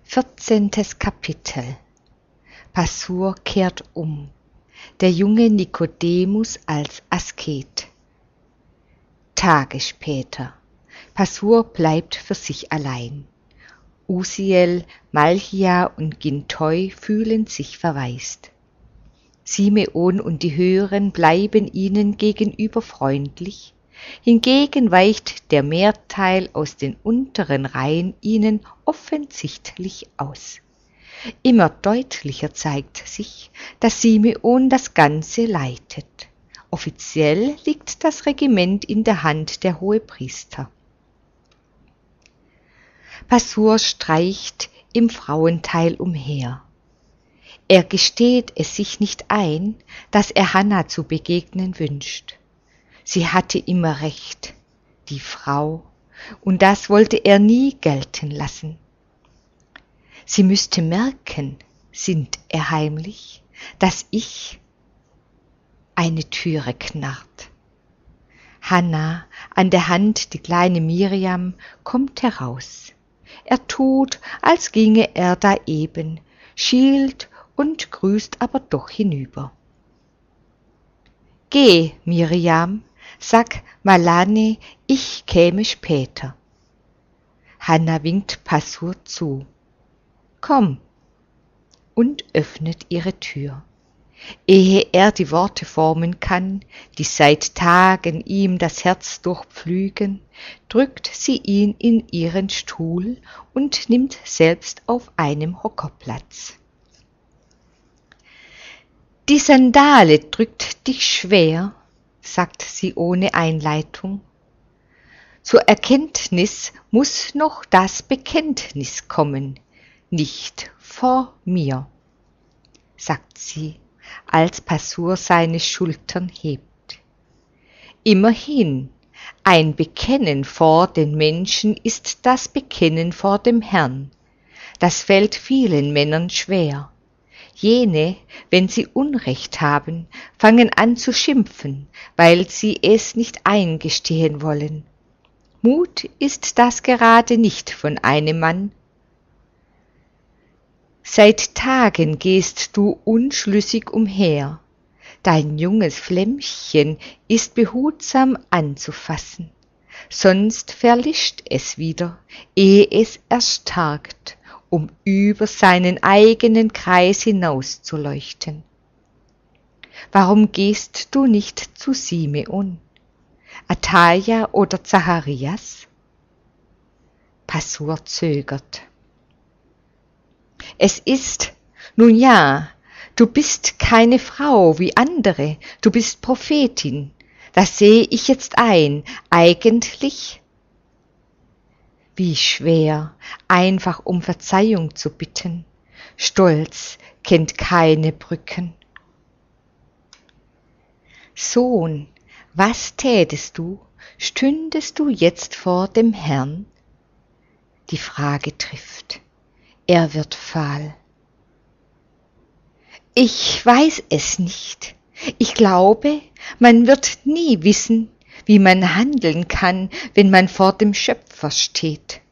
14. Kapitel. Passur kehrt um. Der junge Nikodemus als Asket. Tage später. Passur bleibt für sich allein. Uziel, Malchia und Gintoi fühlen sich verwaist. Simeon und die Höheren bleiben ihnen gegenüber freundlich, hingegen weicht der Mehrteil aus den unteren Reihen ihnen offensichtlich aus. Immer deutlicher zeigt sich, dass Simeon das Ganze leitet. Offiziell liegt das Regiment in der Hand der Hohepriester. Passur streicht im Frauenteil umher. Er gesteht es sich nicht ein, dass er Hannah zu begegnen wünscht. Sie hatte immer recht, die Frau, und das wollte er nie gelten lassen. Sie müsste merken, sinnt er heimlich, dass ich. Eine Türe knarrt. Hannah, an der Hand die kleine Miriam, kommt heraus. Er tut, als ginge er da eben, schielt und grüßt aber doch hinüber. Geh, Miriam, sag Malane, ich käme später. Hannah winkt Passur zu. Komm, und öffnet ihre Tür. Ehe er die Worte formen kann, die seit Tagen ihm das Herz durchpflügen, drückt sie ihn in ihren Stuhl und nimmt selbst auf einem Hocker Platz. Die Sandale drückt dich schwer, sagt sie ohne Einleitung. Zur Erkenntnis muß noch das Bekenntnis kommen, nicht vor mir, sagt sie, als Passur seine Schultern hebt. Immerhin, ein Bekennen vor den Menschen ist das Bekennen vor dem Herrn. Das fällt vielen Männern schwer. Jene, wenn sie Unrecht haben, fangen an zu schimpfen, weil sie es nicht eingestehen wollen. Mut ist das gerade nicht von einem Mann. Seit Tagen gehst du unschlüssig umher. Dein junges Flämmchen ist behutsam anzufassen, sonst verlischt es wieder, ehe es erstarkt, um über seinen eigenen Kreis hinauszuleuchten. Warum gehst du nicht zu Simeon, Atalia oder Zacharias? Passur zögert. Es ist, nun ja, du bist keine Frau wie andere, du bist Prophetin, das sehe ich jetzt ein, eigentlich. Wie schwer, einfach um Verzeihung zu bitten, Stolz kennt keine Brücken. Sohn, was tätest du, stündest du jetzt vor dem Herrn? Die Frage trifft. Er wird fahl. Ich weiß es nicht. Ich glaube, man wird nie wissen, wie man handeln kann, wenn man vor dem Schöpfer steht.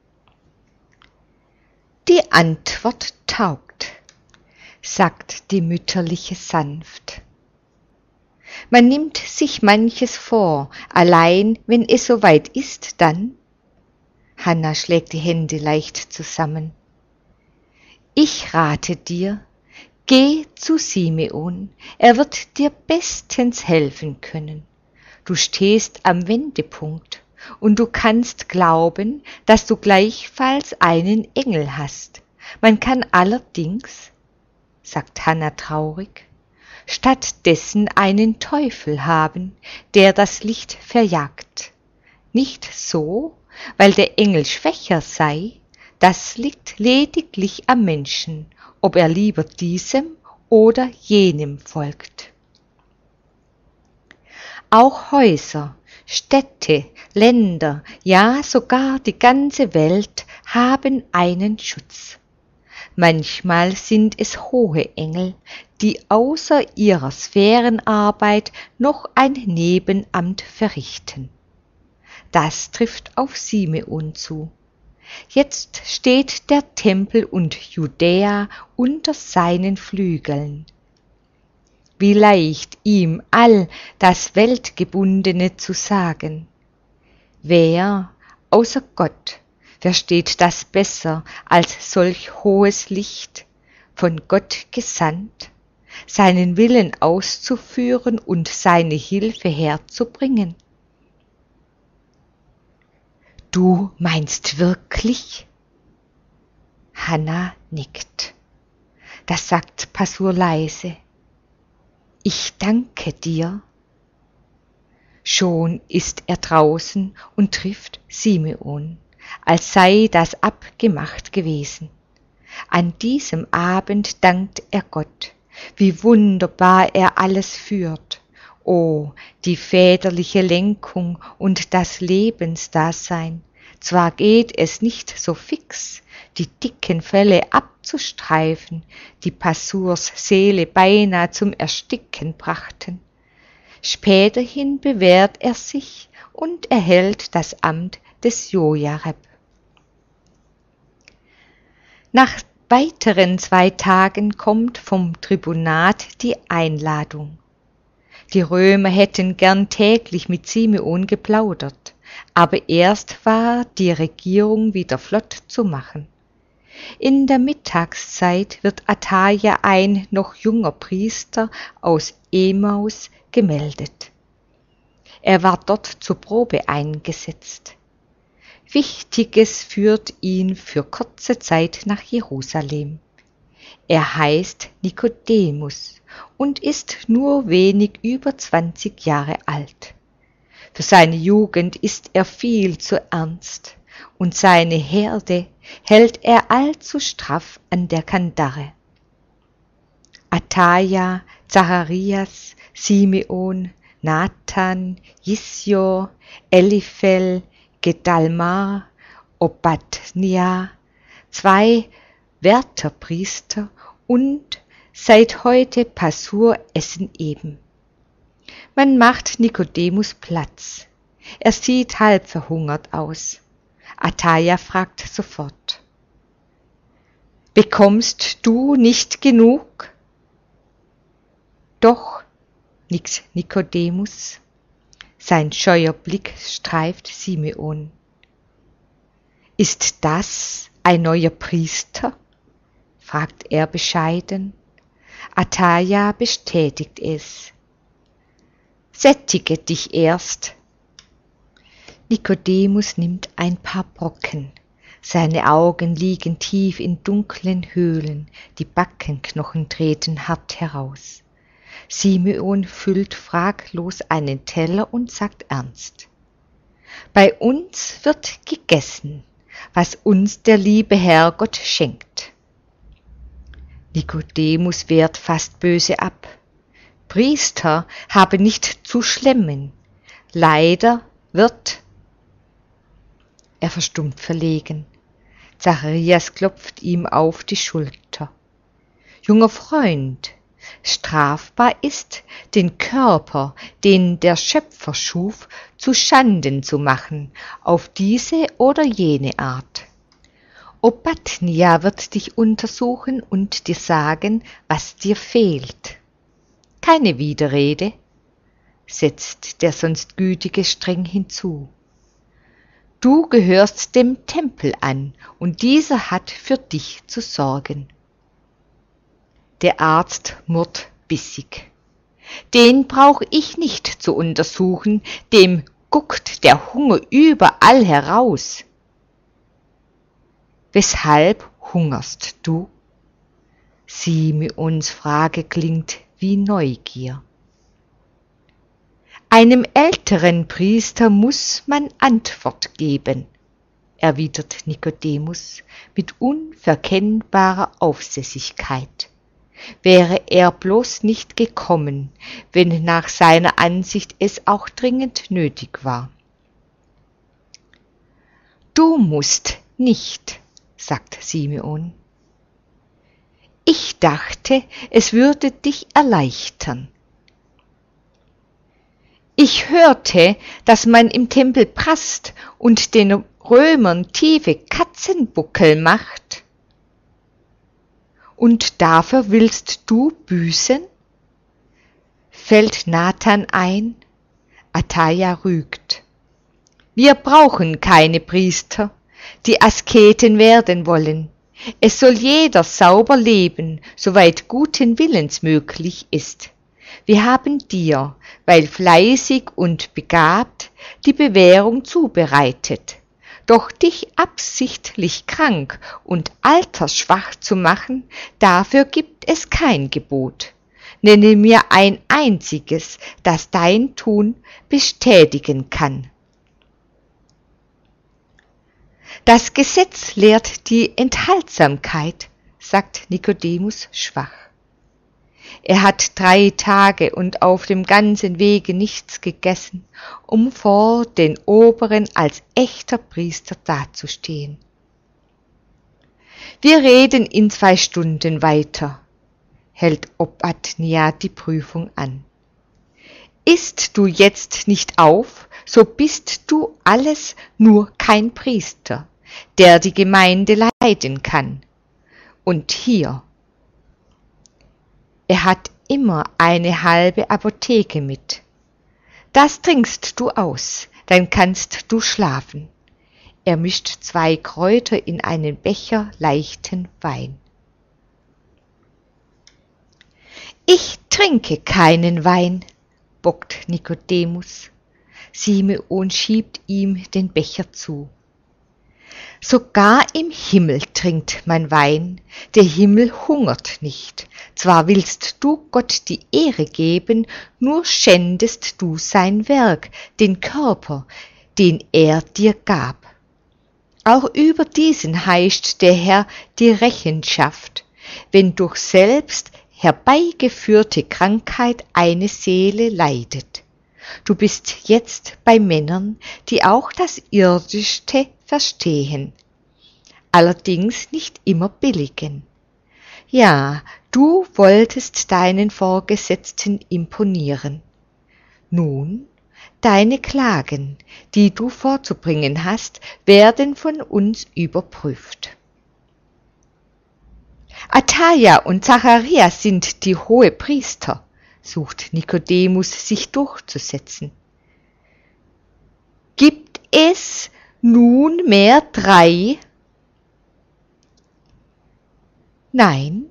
Die Antwort taugt, sagt die Mütterliche sanft. Man nimmt sich manches vor, allein wenn es soweit ist, dann. Hannah schlägt die Hände leicht zusammen. Ich rate dir, geh zu Simeon, er wird dir bestens helfen können. Du stehst am Wendepunkt und du kannst glauben, dass du gleichfalls einen Engel hast. Man kann allerdings, sagt Hannah traurig, stattdessen einen Teufel haben, der das Licht verjagt. Nicht so, weil der Engel schwächer sei, das liegt lediglich am Menschen, ob er lieber diesem oder jenem folgt. Auch Häuser, Städte, Länder, ja sogar die ganze Welt haben einen Schutz. Manchmal sind es hohe Engel, die außer ihrer Sphärenarbeit noch ein Nebenamt verrichten. Das trifft auf Simeon zu. Jetzt steht der Tempel und Judäa unter seinen Flügeln. Wie leicht ihm all das Weltgebundene zu sagen. Wer außer Gott versteht das besser als solch hohes Licht, von Gott gesandt, seinen Willen auszuführen und seine Hilfe herzubringen? Du meinst wirklich? Hannah nickt. Das sagt Pasur leise. Ich danke dir. Schon ist er draußen und trifft Simeon, als sei das abgemacht gewesen. An diesem Abend dankt er Gott, wie wunderbar er alles führt. O, die väterliche Lenkung und das Lebensdasein. Zwar geht es nicht so fix, die dicken Felle abzustreifen, die Pasurs Seele beinahe zum Ersticken brachten. Späterhin bewährt er sich und erhält das Amt des Jojareb. Nach weiteren 2 Tagen kommt vom Tribunat die Einladung. Die Römer hätten gern täglich mit Simeon geplaudert, aber erst war die Regierung wieder flott zu machen. In der Mittagszeit wird Ataja, ein noch junger Priester aus Emaus, gemeldet. Er war dort zur Probe eingesetzt. Wichtiges führt ihn für kurze Zeit nach Jerusalem. Er heißt Nikodemus und ist nur wenig über 20 Jahre alt. Für seine Jugend ist er viel zu ernst und seine Herde hält er allzu straff an der Kandare. Ataja, Zacharias, Simeon, Nathan, Jisjor, Eliphel, Gedalmar, Obadnia, 2 Wärterpriester und seit heute Pasur essen eben. Man macht Nikodemus Platz. Er sieht halb verhungert aus. Ataja fragt sofort: Bekommst du nicht genug? Doch, nickt Nikodemus. Sein scheuer Blick streift Simeon. Ist das ein neuer Priester? Fragt er bescheiden. Ataja bestätigt es. Sättige dich erst. Nikodemus nimmt ein paar Brocken. Seine Augen liegen tief in dunklen Höhlen, die Backenknochen treten hart heraus. Simeon füllt fraglos einen Teller und sagt ernst: Bei uns wird gegessen, was uns der liebe Herrgott schenkt. Nikodemus wehrt fast böse ab. Priester haben nicht zu schlemmen. Leider wird... Er verstummt verlegen. Zacharias klopft ihm auf die Schulter. Junger Freund, strafbar ist, den Körper, den der Schöpfer schuf, zu Schanden zu machen, auf diese oder jene Art. Obadnia wird dich untersuchen und dir sagen, was dir fehlt. Keine Widerrede, setzt der sonst Gütige streng hinzu. Du gehörst dem Tempel an, und dieser hat für dich zu sorgen. Der Arzt murrt bissig. Den brauch ich nicht zu untersuchen, dem guckt der Hunger überall heraus. Weshalb hungerst du? Simeons Frage klingt wie Neugier. Einem älteren Priester muss man Antwort geben, erwidert Nikodemus mit unverkennbarer Aufsässigkeit. Wäre er bloß nicht gekommen, wenn nach seiner Ansicht es auch dringend nötig war. Du musst nicht, sagt Simeon. Ich dachte, es würde dich erleichtern. Ich hörte, dass man im Tempel prasst und den Römern tiefe Katzenbuckel macht. Und dafür willst du büßen? Fällt Nathan ein. Ataja rügt. Wir brauchen keine Priester, die Asketen werden wollen. Es soll jeder sauber leben, soweit guten Willens möglich ist. Wir haben dir, weil fleißig und begabt, die Bewährung zubereitet. Doch dich absichtlich krank und altersschwach zu machen, dafür gibt es kein Gebot. Nenne mir ein einziges, das dein Tun bestätigen kann. Das Gesetz lehrt die Enthaltsamkeit, sagt Nikodemus schwach. Er hat 3 Tage und auf dem ganzen Wege nichts gegessen, um vor den Oberen als echter Priester dazustehen. Wir reden in 2 Stunden weiter, hält Obadnia die Prüfung an. Isst du jetzt nicht auf, so bist du alles nur kein Priester, der die Gemeinde leiten kann. Und hier, er hat immer eine halbe Apotheke mit. Das trinkst du aus, dann kannst du schlafen. Er mischt 2 Kräuter in einen Becher leichten Wein. Ich trinke keinen Wein, bockt Nikodemus. Simeon schiebt ihm den Becher zu. Sogar im Himmel trinkt man Wein, der Himmel hungert nicht. Zwar willst du Gott die Ehre geben, nur schändest du sein Werk, den Körper, den er dir gab. Auch über diesen heischt der Herr die Rechenschaft, wenn durch selbst herbeigeführte Krankheit eine Seele leidet. Du bist jetzt bei Männern, die auch das Irdische verstehen, allerdings nicht immer billigen. Ja, du wolltest deinen Vorgesetzten imponieren. Nun, deine Klagen, die du vorzubringen hast, werden von uns überprüft. Ataja und Zacharias sind die Hohepriester, sucht Nikodemus sich durchzusetzen. Gibt es nunmehr 3? Nein.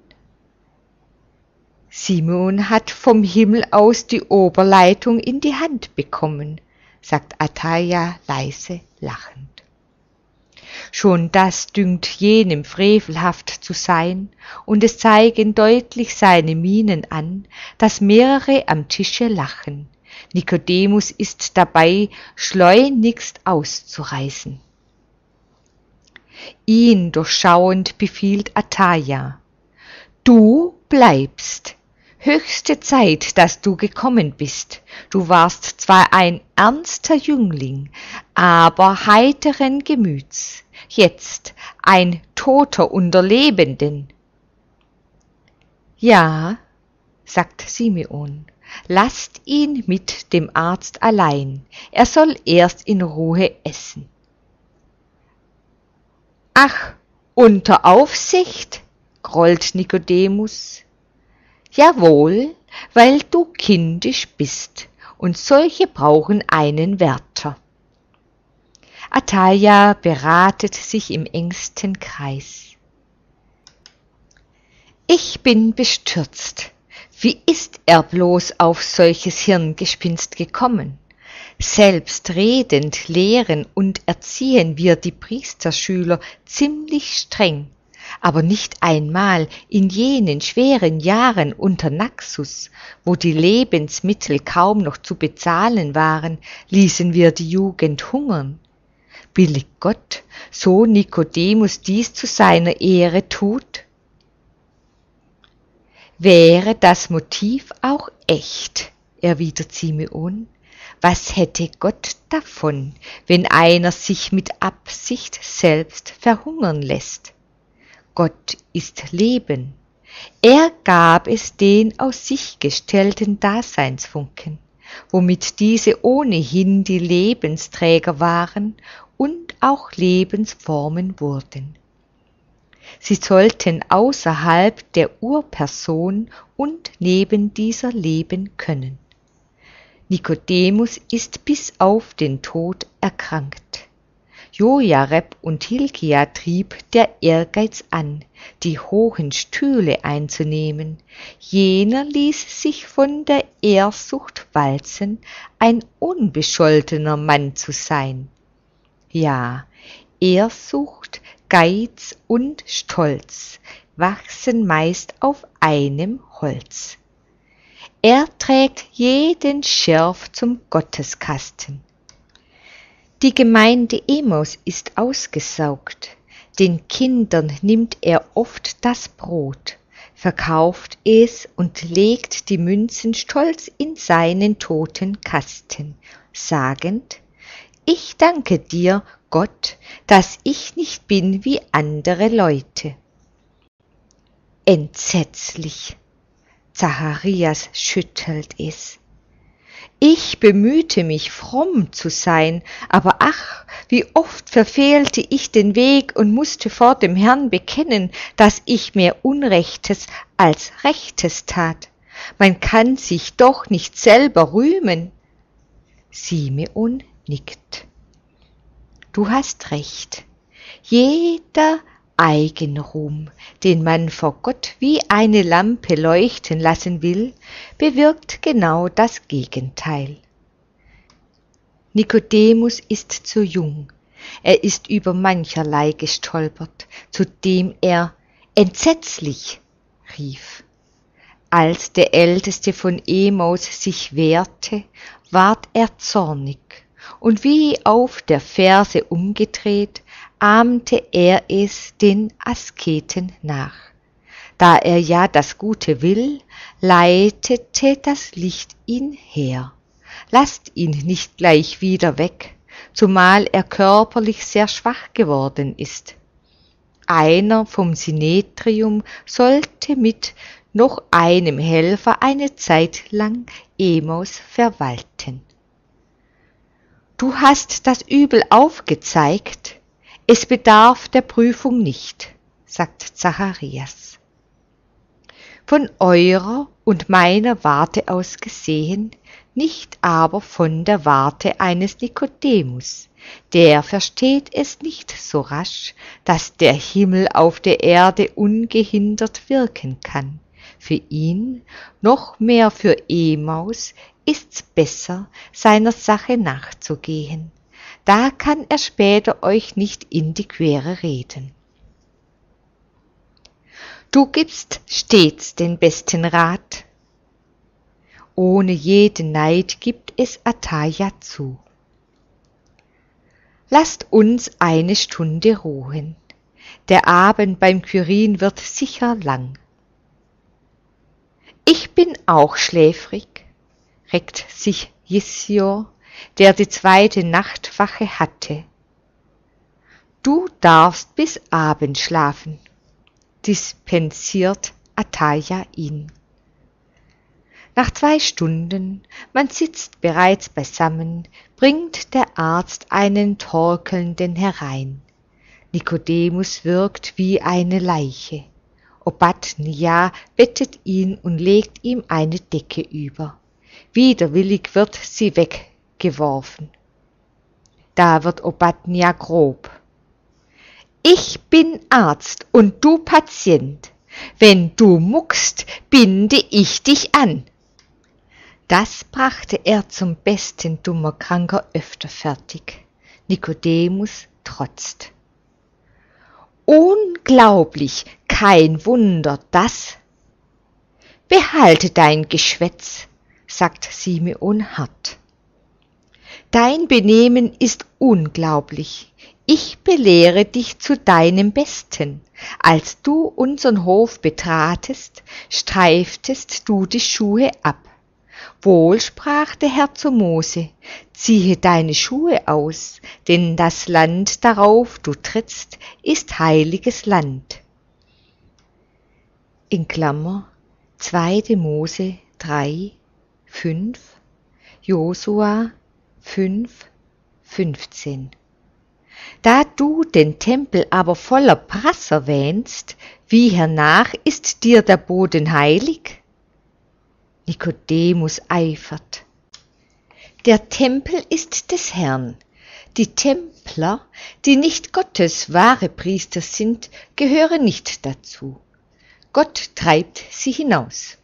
Simeon hat vom Himmel aus die Oberleitung in die Hand bekommen, sagt Ataja leise lachend. Schon das dünkt jenem frevelhaft zu sein, und es zeigen deutlich seine Mienen an, dass mehrere am Tische lachen. Nikodemus ist dabei, schleunigst auszureißen. Ihn durchschauend befiehlt Ataja: Du bleibst. Höchste Zeit, dass du gekommen bist. Du warst zwar ein ernster Jüngling, aber heiteren Gemüts, jetzt ein Toter unter Lebenden. Ja, sagt Simeon, lasst ihn mit dem Arzt allein, er soll erst in Ruhe essen. Ach, unter Aufsicht? Grollt Nikodemus. Jawohl, weil du kindisch bist, und solche brauchen einen Wärter. Ataja beratet sich im engsten Kreis. Ich bin bestürzt. Wie ist er bloß auf solches Hirngespinst gekommen? Selbstredend lehren und erziehen wir die Priesterschüler ziemlich streng, aber nicht einmal in jenen schweren Jahren unter Naxos, wo die Lebensmittel kaum noch zu bezahlen waren, ließen wir die Jugend hungern. Billigt Gott, so Nikodemus dies zu seiner Ehre tut? Wäre das Motiv auch echt, erwidert Simeon, was hätte Gott davon, wenn einer sich mit Absicht selbst verhungern lässt? Gott ist Leben. Er gab es den aus sich gestellten Daseinsfunken. womit diese ohnehin die Lebensträger waren und auch Lebensformen wurden. Sie sollten außerhalb der Urperson und neben dieser leben können. Nikodemus ist bis auf den Tod erkrankt. Jojareb und Hilkia trieb der Ehrgeiz an, die hohen Stühle einzunehmen. Jener ließ sich von der Ehrsucht walzen, ein unbescholtener Mann zu sein. Ja, Ehrsucht, Geiz und Stolz wachsen meist auf einem Holz. Er trägt jeden Schirf zum Gotteskasten. Die Gemeinde Emaus ist ausgesaugt, den Kindern nimmt er oft das Brot, verkauft es und legt die Münzen stolz in seinen toten Kasten, sagend: Ich danke dir, Gott, dass ich nicht bin wie andere Leute. Entsetzlich! Zacharias schüttelt es. Ich bemühte mich, fromm zu sein, aber ach, wie oft verfehlte ich den Weg und musste vor dem Herrn bekennen, dass ich mehr Unrechtes als Rechtes tat. Man kann sich doch nicht selber rühmen. Simeon nickt. Du hast recht. Jeder Eigenruhm, den man vor Gott wie eine Lampe leuchten lassen will, bewirkt genau das Gegenteil. Nikodemus ist zu jung, er ist über mancherlei gestolpert, zu dem er entsetzlich rief. Als der Älteste von Emaus sich wehrte, ward er zornig, und wie auf der Ferse umgedreht, ahmte er es den Asketen nach. Da er ja das Gute will, leitete das Licht ihn her. Lasst ihn nicht gleich wieder weg, zumal er körperlich sehr schwach geworden ist. Einer vom Sinetrium sollte mit noch einem Helfer eine Zeit lang Emaus verwalten. Du hast das Übel aufgezeigt, es bedarf der Prüfung nicht, sagt Zacharias. Von eurer und meiner Warte aus gesehen, nicht aber von der Warte eines Nikodemus. Der versteht es nicht so rasch, dass der Himmel auf der Erde ungehindert wirken kann. Für ihn, noch mehr für Emaus, ist's besser, seiner Sache nachzugehen. Da kann er später euch nicht in die Quere reden. Du gibst stets den besten Rat. Ohne jeden Neid gibt es Ataja zu. Lasst uns eine Stunde ruhen. Der Abend beim Kyrin wird sicher lang. Ich bin auch schläfrig, reckt sich Jisior, der die zweite Nachtwache hatte. Du darfst bis Abend schlafen, dispensiert Ataja ihn. Nach 2 Stunden, man sitzt bereits beisammen, bringt der Arzt einen Torkelnden herein. Nikodemus wirkt wie eine Leiche. Obadnia bettet ihn und legt ihm eine Decke über. Widerwillig wird sie weggeworfen. Da wird Obadnia grob. Ich bin Arzt und du Patient. Wenn du muckst, binde ich dich an. Das brachte er zum besten dummer Kranker öfter fertig. Nikodemus trotzt. Unglaublich, kein Wunder, das. Behalte dein Geschwätz, sagt Simeon hart. Dein Benehmen ist unglaublich. Ich belehre dich zu deinem Besten. Als du unseren Hof betratest, streiftest du die Schuhe ab. Wohl sprach der Herr zu Mose, ziehe deine Schuhe aus, denn das Land, darauf du trittst, ist heiliges Land. In Klammer 2. Mose 3, 5. Josua 5,15. Da du den Tempel aber voller Brass erwähnst, wie hernach ist dir der Boden heilig? Nikodemus eifert. Der Tempel ist des Herrn. Die Templer, die nicht Gottes wahre Priester sind, gehören nicht dazu. Gott treibt sie hinaus.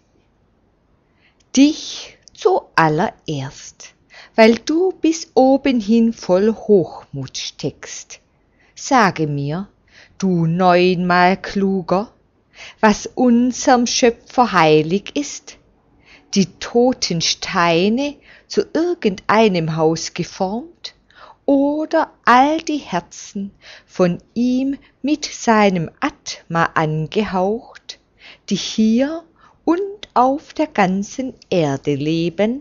Dich zuallererst, weil du bis oben hin voll Hochmut steckst. Sage mir, du 9-mal kluger, was unserm Schöpfer heilig ist, die toten Steine zu irgendeinem Haus geformt oder all die Herzen von ihm mit seinem Atma angehaucht, die hier und auf der ganzen Erde leben?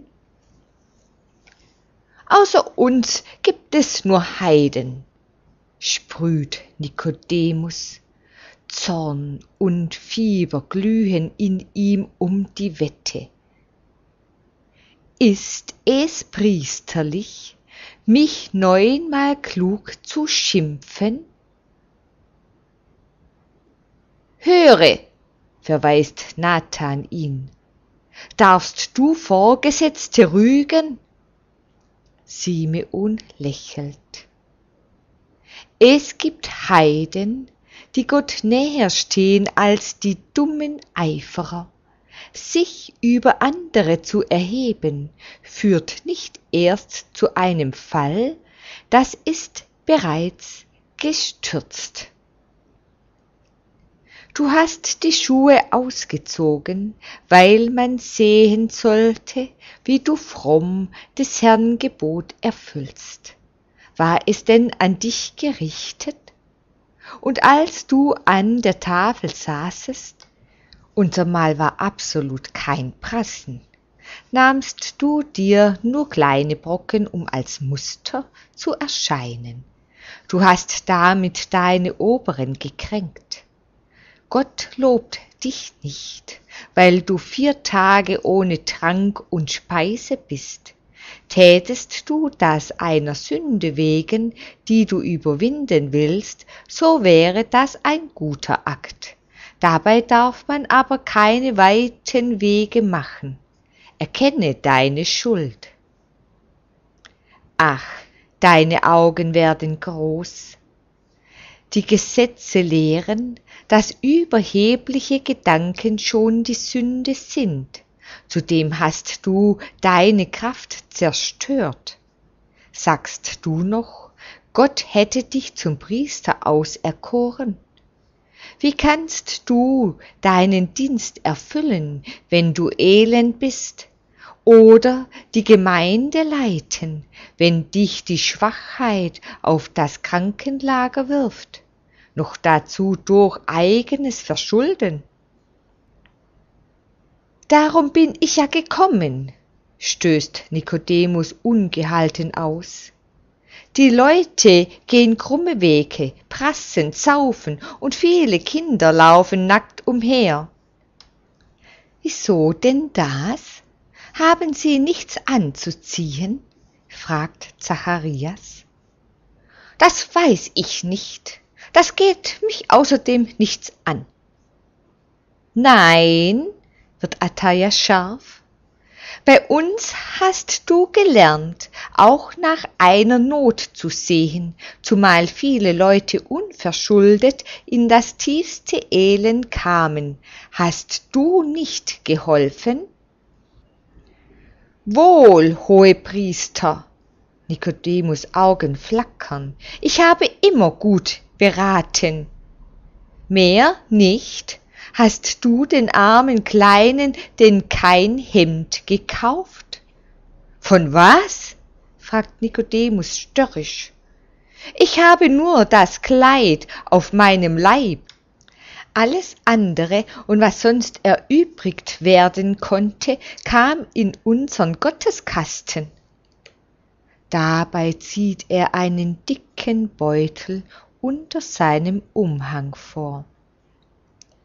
Außer uns gibt es nur Heiden, sprüht Nikodemus. Zorn und Fieber glühen in ihm um die Wette. Ist es priesterlich, mich 9-mal klug zu schimpfen? Höre, verweist Nathan ihn, darfst du Vorgesetzte rügen? Simeon lächelt. Es gibt Heiden, die Gott näher stehen als die dummen Eiferer. Sich über andere zu erheben, führt nicht erst zu einem Fall, das ist bereits gestürzt. Du hast die Schuhe ausgezogen, weil man sehen sollte, wie du fromm des Herrn Gebot erfüllst. War es denn an dich gerichtet? Und als du an der Tafel saßest, unser Mahl war absolut kein Prassen, nahmst du dir nur kleine Brocken, um als Muster zu erscheinen. Du hast damit deine Oberen gekränkt. Gott lobt dich nicht, weil du 4 Tage ohne Trank und Speise bist. Tätest du das einer Sünde wegen, die du überwinden willst, so wäre das ein guter Akt. Dabei darf man aber keine weiten Wege machen. Erkenne deine Schuld. Ach, deine Augen werden groß. Die Gesetze lehren, dass überhebliche Gedanken schon die Sünde sind. Zudem hast du deine Kraft zerstört. Sagst du noch, Gott hätte dich zum Priester auserkoren? Wie kannst du deinen Dienst erfüllen, wenn du elend bist? Oder die Gemeinde leiten, wenn dich die Schwachheit auf das Krankenlager wirft? Noch dazu durch eigenes Verschulden? Darum bin ich ja gekommen, stößt Nikodemus ungehalten aus. Die Leute gehen krumme Wege, prassen, saufen und viele Kinder laufen nackt umher. Wieso denn das? Haben sie nichts anzuziehen? Fragt Zacharias. Das weiß ich nicht. Das geht mich außerdem nichts an. Nein, wird Ataja scharf. Bei uns hast du gelernt, auch nach einer Not zu sehen, zumal viele Leute unverschuldet in das tiefste Elend kamen. Hast du nicht geholfen? Wohl, Hohepriester, Nikodemus' Augen flackern, ich habe immer gut beraten. Mehr nicht? Hast du den armen Kleinen denn kein Hemd gekauft? Von was? fragt Nikodemus störrisch. Ich habe nur das Kleid auf meinem Leib. Alles andere und was sonst erübrigt werden konnte, kam in unseren Gotteskasten. Dabei zieht er einen dicken Beutel unter seinem Umhang vor.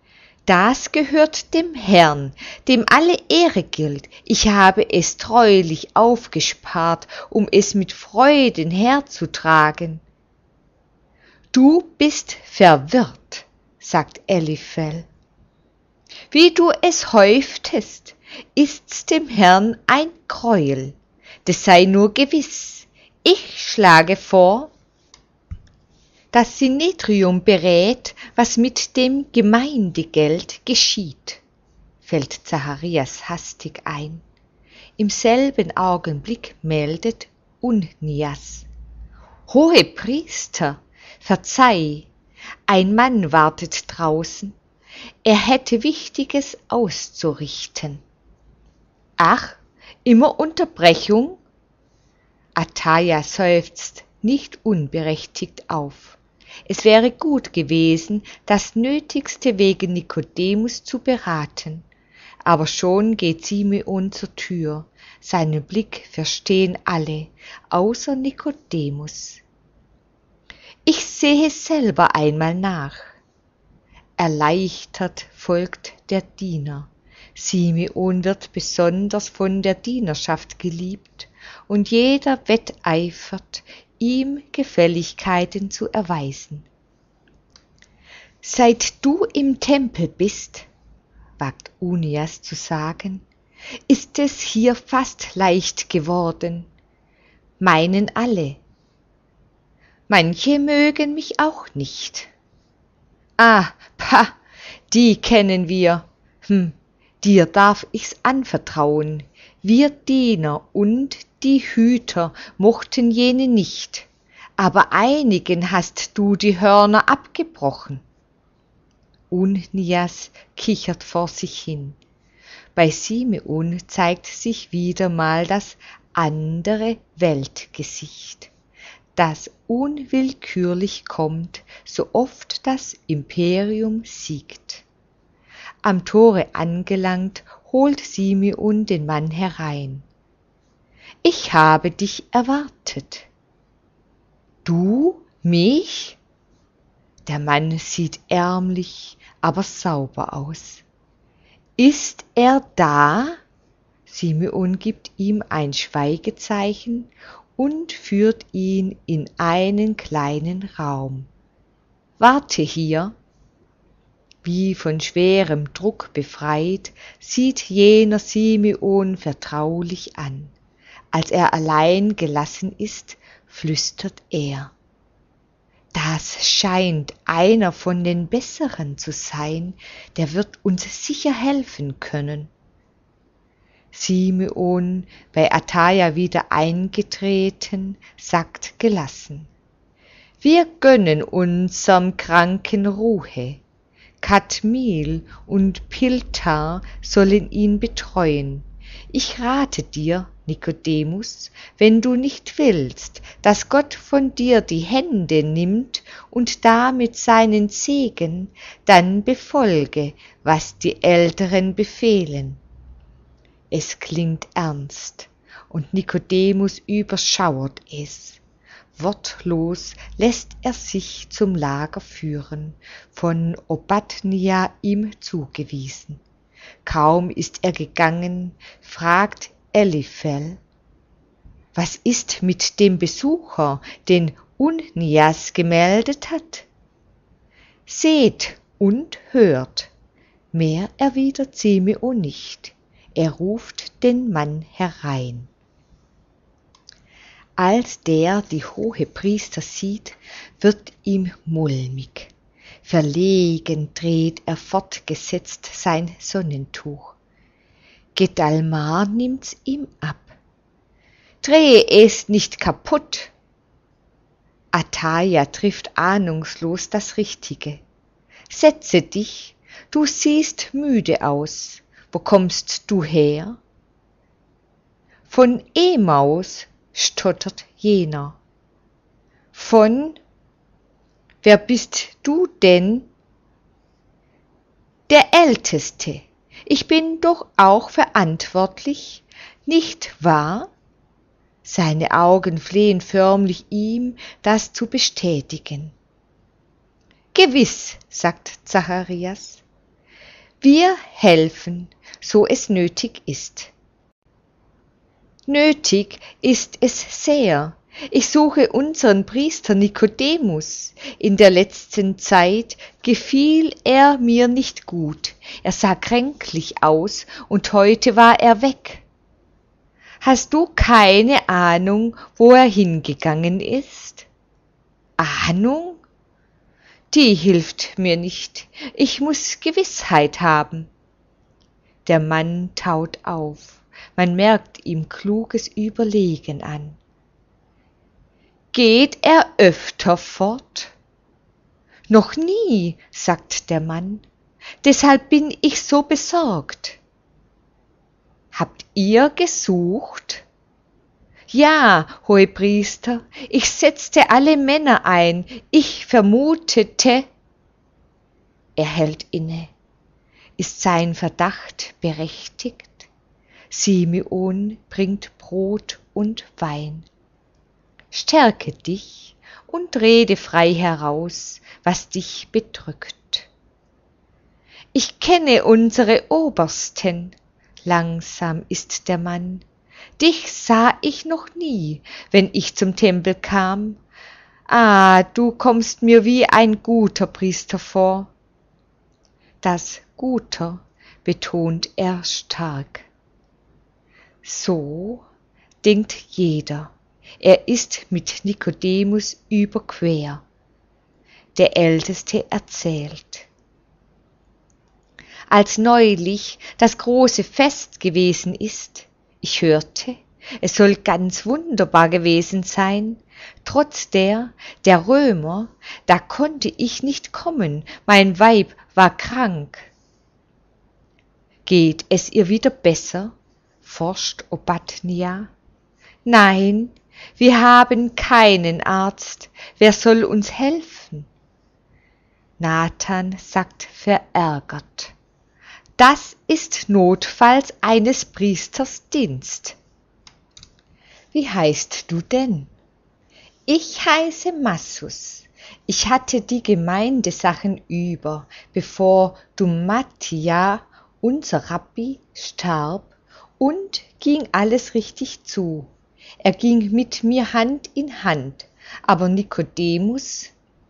Das gehört dem Herrn, dem alle Ehre gilt. Ich habe es treulich aufgespart, um es mit Freuden herzutragen. Du bist verwirrt, sagt Eliphel. Wie du es häuftest, ist's dem Herrn ein Greuel. Das sei nur gewiss. Ich schlage vor, dass Sinetrium berät, was mit dem Gemeindegeld geschieht, fällt Zacharias hastig ein. Im selben Augenblick meldet Unnias: Hohepriester, verzeih, ein Mann wartet draußen, er hätte Wichtiges auszurichten. Ach, immer Unterbrechung? Atalia seufzt nicht unberechtigt auf. Es wäre gut gewesen, das Nötigste wegen Nikodemus zu beraten, aber schon geht Simeon zur Tür. Seinen Blick verstehen alle, außer Nikodemus. Ich sehe selber einmal nach. Erleichtert folgt der Diener. Simeon wird besonders von der Dienerschaft geliebt, und jeder wetteifert, ihm Gefälligkeiten zu erweisen. Seit du im Tempel bist, wagt Unias zu sagen, ist es hier fast leicht geworden, meinen alle. Manche mögen mich auch nicht. Ah, pah, die kennen wir. Dir darf ich's anvertrauen. Wir Diener und die Hüter mochten jene nicht, aber einigen hast du die Hörner abgebrochen. Unnias kichert vor sich hin. Bei Simeon zeigt sich wieder mal das andere Weltgesicht, das unwillkürlich kommt, so oft das Imperium siegt. Am Tore angelangt, holt Simeon den Mann herein. Ich habe dich erwartet. Du, mich? Der Mann sieht ärmlich, aber sauber aus. Ist er da? Simeon gibt ihm ein Schweigezeichen und führt ihn in einen kleinen Raum. Warte hier. Wie von schwerem Druck befreit, sieht jener Simeon vertraulich an. Als er allein gelassen ist, flüstert er: Das scheint einer von den Besseren zu sein, der wird uns sicher helfen können. Simeon, bei Atalia wieder eingetreten, sagt gelassen: Wir gönnen unserem Kranken Ruhe. Kadmil und Piltar sollen ihn betreuen. Ich rate dir, Nikodemus, wenn du nicht willst, dass Gott von dir die Hände nimmt und damit seinen Segen, dann befolge, was die Älteren befehlen. Es klingt ernst, und Nikodemus überschauert es. Wortlos lässt er sich zum Lager führen, von Obadnia ihm zugewiesen. Kaum ist er gegangen, fragt Eliphel: Was ist mit dem Besucher, den Unnias gemeldet hat? Seht und hört. Mehr erwidert Simeon nicht. Er ruft den Mann herein. Als der die Hohepriester sieht, wird ihm mulmig. Verlegen dreht er fortgesetzt sein Sonnentuch. Gedalmar nimmt's ihm ab. Drehe es nicht kaputt. Atalia trifft ahnungslos das Richtige. Setze dich, du siehst müde aus. Wo kommst du her? Von Emaus, stottert jener. Von? Wer bist du denn? Der Älteste. Ich bin doch auch verantwortlich, nicht wahr? Seine Augen flehen förmlich ihm, das zu bestätigen. Gewiss, sagt Zacharias. Wir helfen, so es nötig ist. Nötig ist es sehr. Ich suche unseren Priester Nikodemus. In der letzten Zeit gefiel er mir nicht gut. Er sah kränklich aus und heute war er weg. Hast du keine Ahnung, wo er hingegangen ist? Ahnung? Die hilft mir nicht. Ich muss Gewissheit haben. Der Mann taut auf. Man merkt ihm kluges Überlegen an. Geht er öfter fort? Noch nie, sagt der Mann. Deshalb bin ich so besorgt. Habt ihr gesucht? Ja, Hohepriester, ich setzte alle Männer ein. Ich vermutete. Er hält inne. Ist sein Verdacht berechtigt? Simeon bringt Brot und Wein. Stärke dich und rede frei heraus, was dich bedrückt. Ich kenne unsere Obersten. Langsam ist der Mann. Dich sah ich noch nie, wenn ich zum Tempel kam. Ah, du kommst mir wie ein guter Priester vor. Das Guter betont er stark. So denkt jeder, er ist mit Nikodemus überquer. Der Älteste erzählt. Als neulich das große Fest gewesen ist, ich hörte, es soll ganz wunderbar gewesen sein, trotz der Römer, da konnte ich nicht kommen, mein Weib war krank. Geht es ihr wieder besser? Forscht Obadnia. Nein, wir haben keinen Arzt. Wer soll uns helfen? Nathan sagt verärgert. Das ist notfalls eines Priesters Dienst. Wie heißt du denn? Ich heiße Massus. Ich hatte die Gemeindesachen über, bevor Dumattia, unser Rabbi, starb, und ging alles richtig zu. Er ging mit mir Hand in Hand, aber Nikodemus.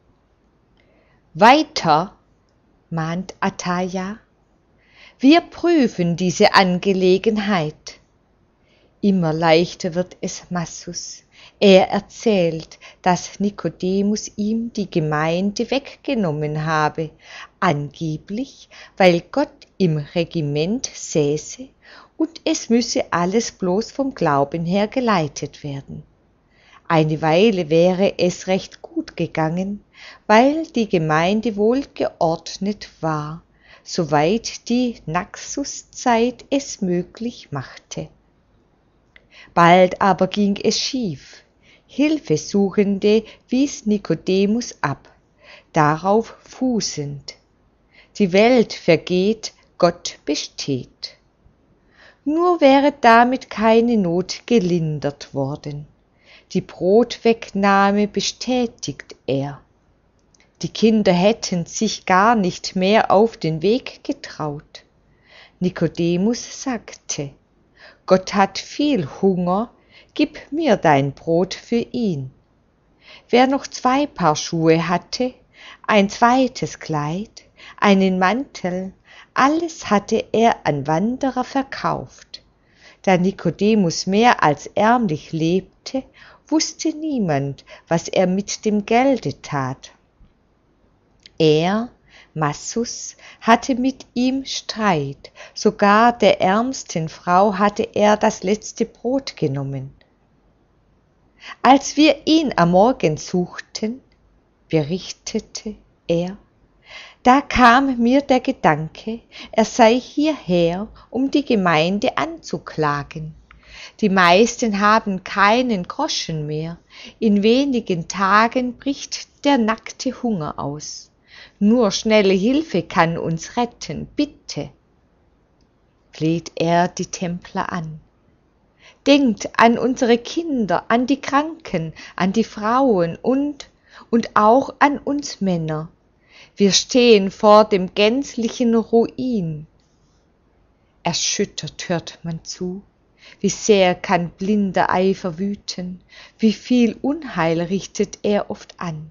Weiter, mahnt Ataja. Wir prüfen diese Angelegenheit. Immer leichter wird es Massus. Er erzählt, dass Nikodemus ihm die Gemeinde weggenommen habe, angeblich, weil Gott im Regiment säße und es müsse alles bloß vom Glauben her geleitet werden. Eine Weile wäre es recht gut gegangen, weil die Gemeinde wohl geordnet war, soweit die Naxuszeit es möglich machte. Bald aber ging es schief. Hilfesuchende wies Nikodemus ab, darauf fußend. Die Welt vergeht, Gott besteht. Nur wäre damit keine Not gelindert worden. Die Brotwegnahme bestätigt er. Die Kinder hätten sich gar nicht mehr auf den Weg getraut. Nikodemus sagte, Gott hat viel Hunger, gib mir dein Brot für ihn. Wer noch 2 Paar Schuhe hatte, ein zweites Kleid, einen Mantel, alles hatte er an Wanderer verkauft. Da Nikodemus mehr als ärmlich lebte, wusste niemand, was er mit dem Gelde tat. Er, Massus, hatte mit ihm Streit, sogar der ärmsten Frau hatte er das letzte Brot genommen. Als wir ihn am Morgen suchten, berichtete er, da kam mir der Gedanke, er sei hierher, um die Gemeinde anzuklagen. Die meisten haben keinen Groschen mehr. In wenigen Tagen bricht der nackte Hunger aus. Nur schnelle Hilfe kann uns retten, bitte, fleht er die Templer an. Denkt an unsere Kinder, an die Kranken, an die Frauen und auch an uns Männer. Wir stehen vor dem gänzlichen Ruin. Erschüttert hört man zu, wie sehr kann blinder Eifer wüten, wie viel Unheil richtet er oft an.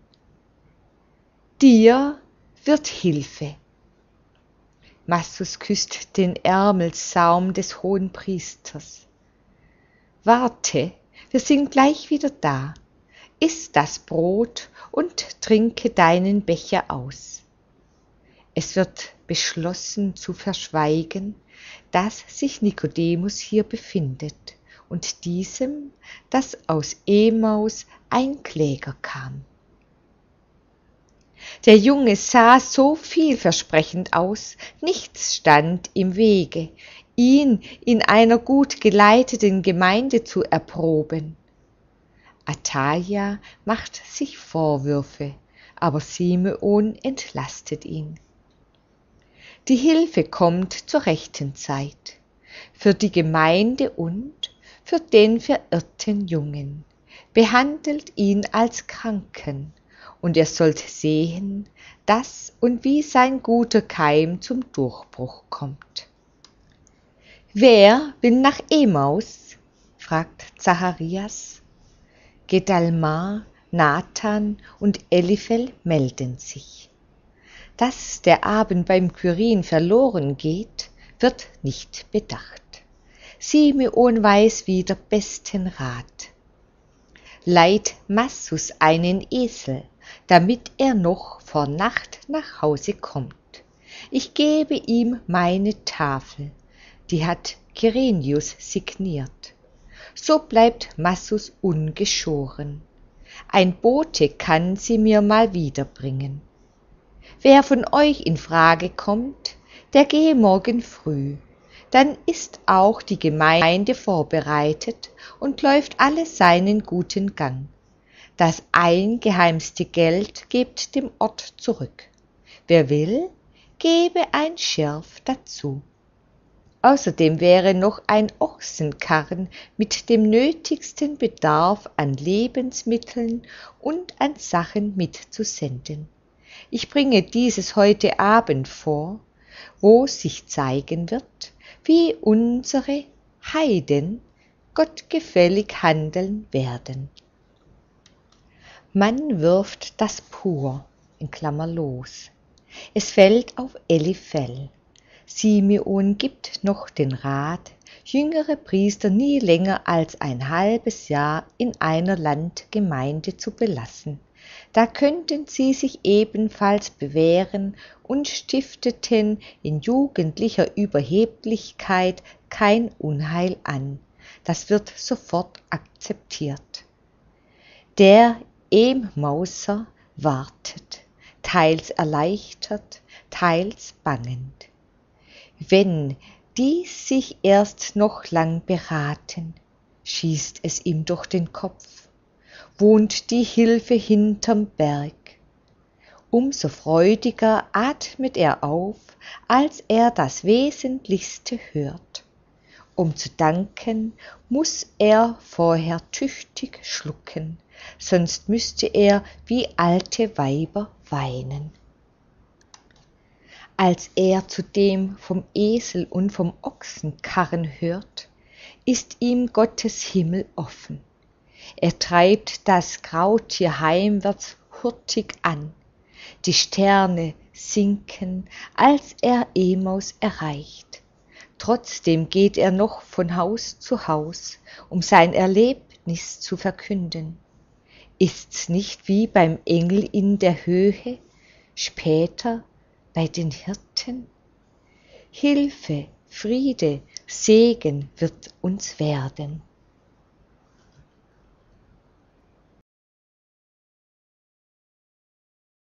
Dir wird Hilfe. Massus küsst den Ärmelsaum des Hohenpriesters. Warte, wir sind gleich wieder da. Iss das Brot und trinke deinen Becher aus. Es wird beschlossen zu verschweigen, dass sich Nikodemus hier befindet und diesem, dass aus Emaus ein Kläger kam. Der Junge sah so vielversprechend aus, nichts stand im Wege, ihn in einer gut geleiteten Gemeinde zu erproben. Athalia macht sich Vorwürfe, aber Simeon entlastet ihn. Die Hilfe kommt zur rechten Zeit, für die Gemeinde und für den verirrten Jungen. Behandelt ihn als Kranken, und ihr sollt sehen, dass und wie sein guter Keim zum Durchbruch kommt. Wer will nach Emaus? Fragt Zacharias. Gedalmar, Nathan und Eliphel melden sich. Dass der Abend beim Kyrin verloren geht, wird nicht bedacht. Simeon weiß wieder besten Rat. Leiht Massus einen Esel, damit er noch vor Nacht nach Hause kommt. Ich gebe ihm meine Tafel, die hat Kyrenius signiert. So bleibt Massus ungeschoren. Ein Bote kann sie mir mal wiederbringen. Wer von euch in Frage kommt, der gehe morgen früh. Dann ist auch die Gemeinde vorbereitet und läuft alles seinen guten Gang. Das eingeheimste Geld gebt dem Ort zurück. Wer will, gebe ein Schirf dazu. Außerdem wäre noch ein Ochsenkarren mit dem nötigsten Bedarf an Lebensmitteln und an Sachen mitzusenden. Ich bringe dieses heute Abend vor, wo sich zeigen wird, wie unsere Heiden gottgefällig handeln werden. Man wirft das Pur (los). Es fällt auf Eliphel. Simeon gibt noch den Rat, jüngere Priester nie länger als ein halbes Jahr in einer Landgemeinde zu belassen. Da könnten sie sich ebenfalls bewähren und stifteten in jugendlicher Überheblichkeit kein Unheil an. Das wird sofort akzeptiert. Der Emauser wartet, teils erleichtert, teils bangend. Wenn die sich erst noch lang beraten, schießt es ihm durch den Kopf, wohnt die Hilfe hinterm Berg. Umso freudiger atmet er auf, als er das Wesentlichste hört. Um zu danken, muß er vorher tüchtig schlucken, sonst müsste er wie alte Weiber weinen. Als er zudem vom Esel und vom Ochsenkarren hört, ist ihm Gottes Himmel offen. Er treibt das Grautier heimwärts hurtig an. Die Sterne sinken, als er Emaus erreicht. Trotzdem geht er noch von Haus zu Haus, um sein Erlebnis zu verkünden. Ist's nicht wie beim Engel in der Höhe, später bei den Hirten? Hilfe, Friede, Segen wird uns werden.